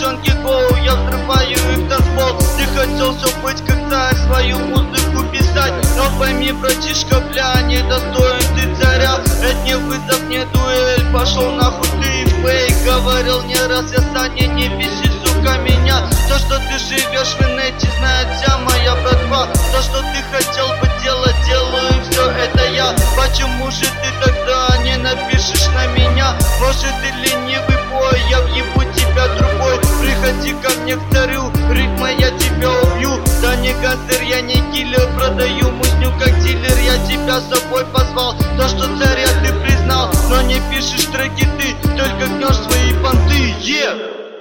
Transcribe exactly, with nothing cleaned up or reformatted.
девчонки гоу, я взрываю их танцпол. Ты хотел все быть как царь, свою музыку писать, но пойми, братишка, бля, не достоин ты царя. Это не вызов, не дуэль, пошел нахуй ты фейк. Говорил не раз я, Саня, не беси, сука, меня. То, что ты живешь в инете, знает вся моя братва. То, что ты хотел бы делать, делаю все это я. Почему же ты тогда не напишешь на меня? Может, ты ленивый бой, я въебу тебя трубой. Приходи ко мне к царю, ритма, я тебя убью. Да не гангстер, я не киллер, продаю музню как дилер. Я тебя с собой позвал, то, что царя ты признал. Но не пишешь треки ты, только гнешь свои понты, yeah!